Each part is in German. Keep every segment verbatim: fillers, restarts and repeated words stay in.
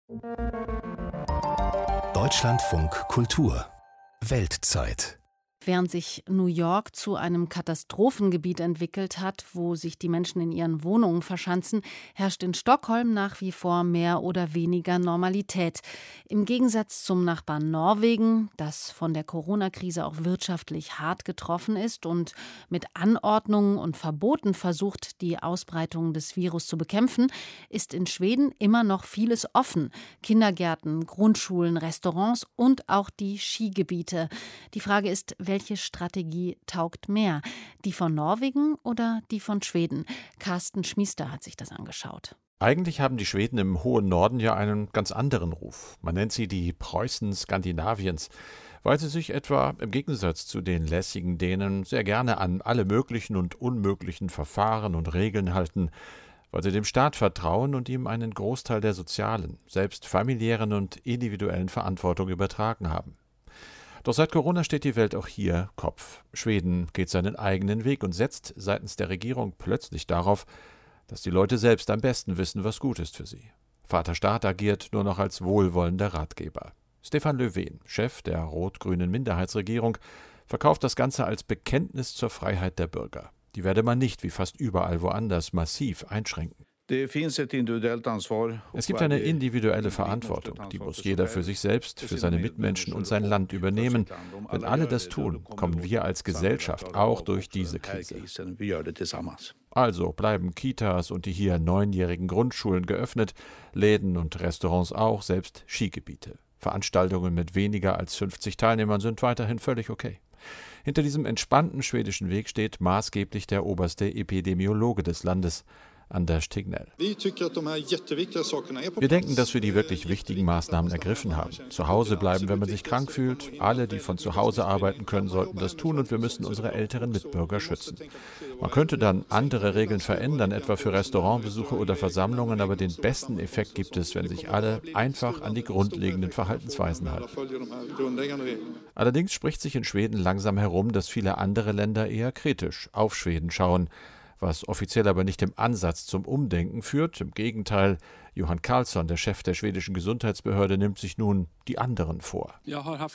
Deutschlandfunk Kultur Weltzeit. Während sich New York zu einem Katastrophengebiet entwickelt hat, wo sich die Menschen in ihren Wohnungen verschanzen, herrscht in Stockholm nach wie vor mehr oder weniger Normalität. Im Gegensatz zum Nachbarn Norwegen, das von der Corona-Krise auch wirtschaftlich hart getroffen ist und mit Anordnungen und Verboten versucht, die Ausbreitung des Virus zu bekämpfen, ist in Schweden immer noch vieles offen. Kindergärten, Grundschulen, Restaurants und auch die Skigebiete. Die Frage ist, welche Strategie taugt mehr? Die von Norwegen oder die von Schweden? Carsten Schmiester hat sich das angeschaut. Eigentlich haben die Schweden im hohen Norden ja einen ganz anderen Ruf. Man nennt sie die Preußen Skandinaviens, weil sie sich etwa im Gegensatz zu den lässigen Dänen sehr gerne an alle möglichen und unmöglichen Verfahren und Regeln halten, weil sie dem Staat vertrauen und ihm einen Großteil der sozialen, selbst familiären und individuellen Verantwortung übertragen haben. Doch seit Corona steht die Welt auch hier Kopf. Schweden geht seinen eigenen Weg und setzt seitens der Regierung plötzlich darauf, dass die Leute selbst am besten wissen, was gut ist für sie. Vater Staat agiert nur noch als wohlwollender Ratgeber. Stefan Löfven, Chef der rot-grünen Minderheitsregierung, verkauft das Ganze als Bekenntnis zur Freiheit der Bürger. Die werde man nicht, wie fast überall woanders, massiv einschränken. Es gibt eine individuelle Verantwortung, die muss jeder für sich selbst, für seine Mitmenschen und sein Land übernehmen. Wenn alle das tun, kommen wir als Gesellschaft auch durch diese Krise. Also bleiben Kitas und die hier neunjährigen Grundschulen geöffnet, Läden und Restaurants auch, selbst Skigebiete. Veranstaltungen mit weniger als fünfzig Teilnehmern sind weiterhin völlig okay. Hinter diesem entspannten schwedischen Weg steht maßgeblich der oberste Epidemiologe des Landes, Anders Tegnell. Wir denken, dass wir die wirklich wichtigen Maßnahmen ergriffen haben. Zu Hause bleiben, wenn man sich krank fühlt. Alle, die von zu Hause arbeiten können, sollten das tun und wir müssen unsere älteren Mitbürger schützen. Man könnte dann andere Regeln verändern, etwa für Restaurantbesuche oder Versammlungen, aber den besten Effekt gibt es, wenn sich alle einfach an die grundlegenden Verhaltensweisen halten. Allerdings spricht sich in Schweden langsam herum, dass viele andere Länder eher kritisch auf Schweden schauen, was offiziell aber nicht im Ansatz zum Umdenken führt. Im Gegenteil, Johan Carlsson, der Chef der schwedischen Gesundheitsbehörde, nimmt sich nun die anderen vor. Ich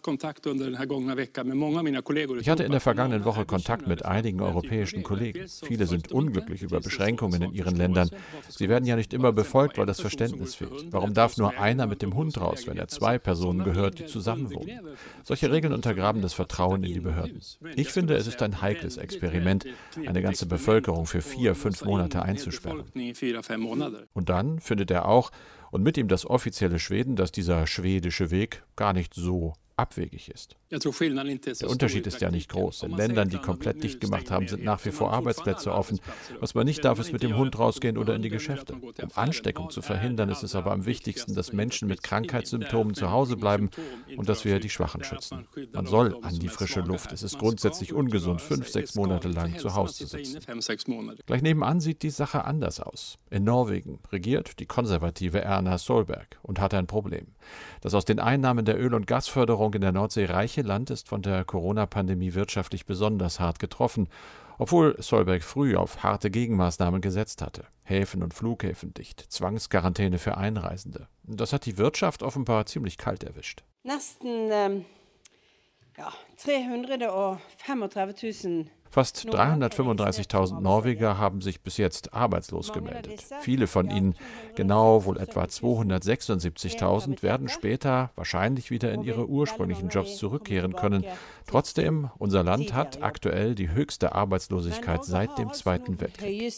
hatte in der vergangenen Woche Kontakt mit einigen europäischen Kollegen. Viele sind unglücklich über Beschränkungen in ihren Ländern. Sie werden ja nicht immer befolgt, weil das Verständnis fehlt. Warum darf nur einer mit dem Hund raus, wenn er zwei Personen gehört, die zusammenwohnen? Solche Regeln untergraben das Vertrauen in die Behörden. Ich finde, es ist ein heikles Experiment, eine ganze Bevölkerung für vier, fünf Monate einzusperren. Und dann findet er auch, und mit ihm das offizielle Schweden, dass dieser schwedische Weg gar nicht so abwegig ist. Der Unterschied ist ja nicht groß. In Ländern, die komplett dicht gemacht haben, sind nach wie vor Arbeitsplätze offen. Was man nicht darf, ist mit dem Hund rausgehen oder in die Geschäfte. Um Ansteckung zu verhindern, ist es aber am wichtigsten, dass Menschen mit Krankheitssymptomen zu Hause bleiben und dass wir die Schwachen schützen. Man soll an die frische Luft. Es ist grundsätzlich ungesund, fünf, sechs Monate lang zu Hause zu sitzen. Gleich nebenan sieht die Sache anders aus. In Norwegen regiert die konservative Erna Solberg und hat ein Problem. Das aus den Einnahmen der Öl- und Gasförderung in der Nordsee reiche Land ist von der Corona-Pandemie wirtschaftlich besonders hart getroffen, obwohl Solberg früh auf harte Gegenmaßnahmen gesetzt hatte. Häfen und Flughäfen dicht, Zwangsquarantäne für Einreisende. Das hat die Wirtschaft offenbar ziemlich kalt erwischt. Nesten ähm, ja, dreihundertfünfunddreißigtausend Fast dreihundertfünfunddreißigtausend Norweger haben sich bis jetzt arbeitslos gemeldet. Viele von ihnen, genau wohl etwa zweihundertsechsundsiebzigtausend, werden später wahrscheinlich wieder in ihre ursprünglichen Jobs zurückkehren können. Trotzdem, unser Land hat aktuell die höchste Arbeitslosigkeit seit dem Zweiten Weltkrieg.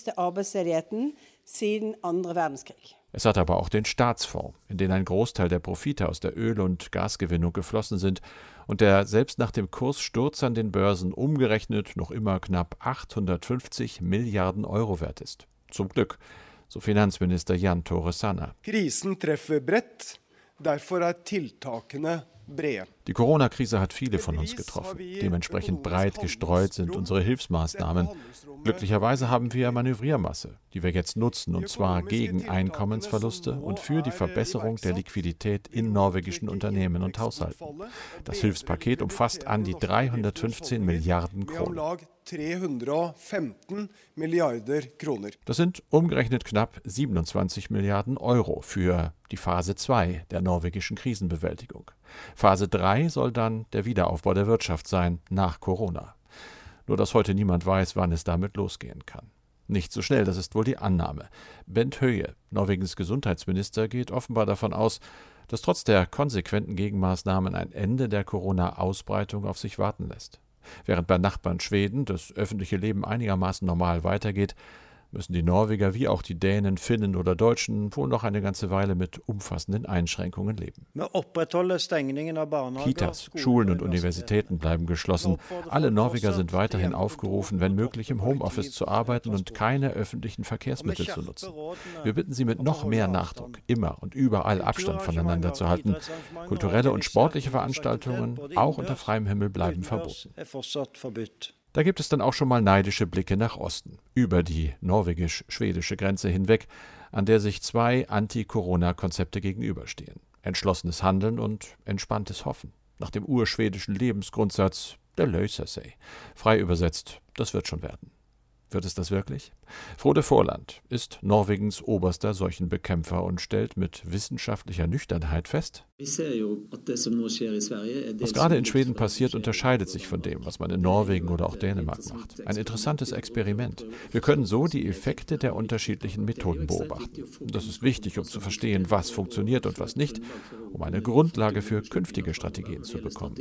Es hat aber auch den Staatsfonds, in den ein Großteil der Profite aus der Öl- und Gasgewinnung geflossen sind und der selbst nach dem Kurssturz an den Börsen umgerechnet noch immer knapp achthundertfünfzig Milliarden Euro wert ist. Zum Glück, so Finanzminister Jan Tore Sanner. Krisen treffer bredt, derfor er tiltakene Die Corona-Krise hat viele von uns getroffen. Dementsprechend breit gestreut sind unsere Hilfsmaßnahmen. Glücklicherweise haben wir Manövriermasse, die wir jetzt nutzen, und zwar gegen Einkommensverluste und für die Verbesserung der Liquidität in norwegischen Unternehmen und Haushalten. Das Hilfspaket umfasst an die dreihundertfünfzehn Milliarden Kronen. Das sind umgerechnet knapp siebenundzwanzig Milliarden Euro für die Phase zwei der norwegischen Krisenbewältigung. Phase drei soll dann der Wiederaufbau der Wirtschaft sein, nach Corona. Nur dass heute niemand weiß, wann es damit losgehen kann. Nicht so schnell, das ist wohl die Annahme. Bent Høie, Norwegens Gesundheitsminister, geht offenbar davon aus, dass trotz der konsequenten Gegenmaßnahmen ein Ende der Corona-Ausbreitung auf sich warten lässt. Während bei Nachbarn Schweden das öffentliche Leben einigermaßen normal weitergeht, müssen die Norweger wie auch die Dänen, Finnen oder Deutschen wohl noch eine ganze Weile mit umfassenden Einschränkungen leben. Kitas, Schulen und Universitäten bleiben geschlossen. Alle Norweger sind weiterhin aufgerufen, wenn möglich im Homeoffice zu arbeiten und keine öffentlichen Verkehrsmittel zu nutzen. Wir bitten Sie mit noch mehr Nachdruck, immer und überall Abstand voneinander zu halten. Kulturelle und sportliche Veranstaltungen, auch unter freiem Himmel, bleiben verboten. Da gibt es dann auch schon mal neidische Blicke nach Osten, über die norwegisch-schwedische Grenze hinweg, an der sich zwei Anti-Corona-Konzepte gegenüberstehen. Entschlossenes Handeln und entspanntes Hoffen. Nach dem urschwedischen Lebensgrundsatz, der löser sig. Frei übersetzt, das wird schon werden. Wird es das wirklich? Frode Forland ist Norwegens oberster Seuchenbekämpfer und stellt mit wissenschaftlicher Nüchternheit fest: Was gerade in Schweden passiert, unterscheidet sich von dem, was man in Norwegen oder auch Dänemark macht. Ein interessantes Experiment. Wir können so die Effekte der unterschiedlichen Methoden beobachten. Das ist wichtig, um zu verstehen, was funktioniert und was nicht, um eine Grundlage für künftige Strategien zu bekommen.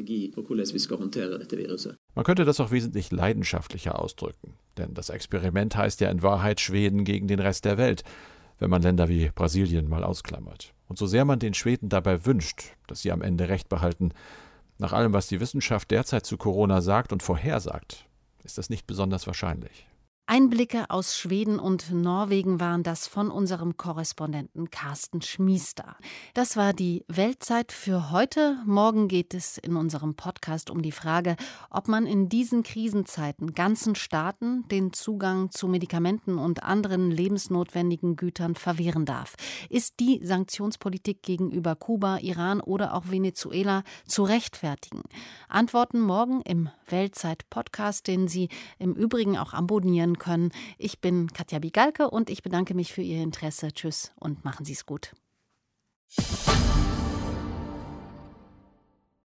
Man könnte das auch wesentlich leidenschaftlicher ausdrücken, denn das Experiment heißt ja in Wahrheit Schweden gegen den Rest der Welt, wenn man Länder wie Brasilien mal ausklammert. Und so sehr man den Schweden dabei wünscht, dass sie am Ende Recht behalten, nach allem, was die Wissenschaft derzeit zu Corona sagt und vorhersagt, ist das nicht besonders wahrscheinlich. Einblicke aus Schweden und Norwegen waren das von unserem Korrespondenten Carsten Schmiester. Das war die Weltzeit für heute. Morgen geht es in unserem Podcast um die Frage, ob man in diesen Krisenzeiten ganzen Staaten den Zugang zu Medikamenten und anderen lebensnotwendigen Gütern verwehren darf. Ist die Sanktionspolitik gegenüber Kuba, Iran oder auch Venezuela zu rechtfertigen? Antworten morgen im Weltzeit-Podcast, den Sie im Übrigen auch abonnieren können. Ich bin Katja Bigalke und ich bedanke mich für Ihr Interesse. Tschüss und machen Sie es gut.